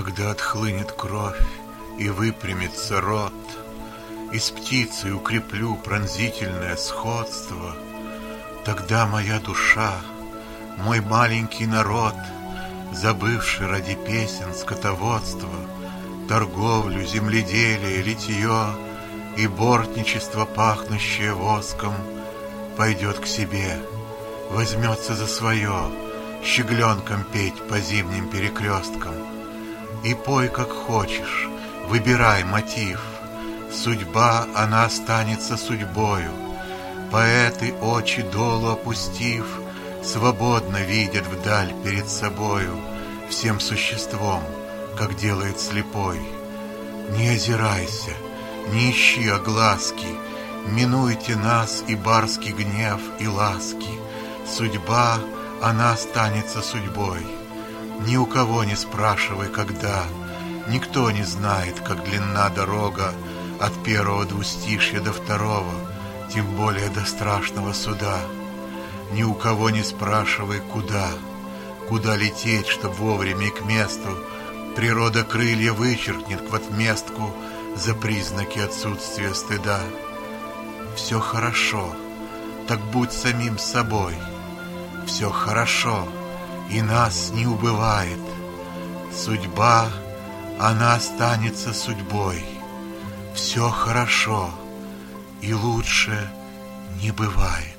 Когда отхлынет кровь и выпрямится рот, и с птицей укреплю пронзительное сходство, тогда моя душа, мой маленький народ, забывший ради песен скотоводство, торговлю, земледелие, литье и бортничество, пахнущее воском, пойдет к себе, возьмется за свое, щегленком петь по зимним перекресткам. И пой, как хочешь, выбирай мотив. Судьба, она останется судьбою. Поэты, очи долу опустив, свободно видят вдаль перед собою, всем существом, как делает слепой. Не озирайся, не ищи огласки, минуйте нас и барский гнев, и ласки. Судьба, она останется судьбой. Ни у кого не спрашивай, когда. Никто не знает, как длинна дорога от первого двустишья до второго, тем более до страшного суда. Ни у кого не спрашивай, куда лететь, чтоб вовремя и к месту. Природа крылья вычеркнет в отместку за признаки отсутствия стыда. Все хорошо, так будь самим собой. Все хорошо, и нас не убывает. Судьба, она останется судьбой. Все хорошо, и лучше не бывает.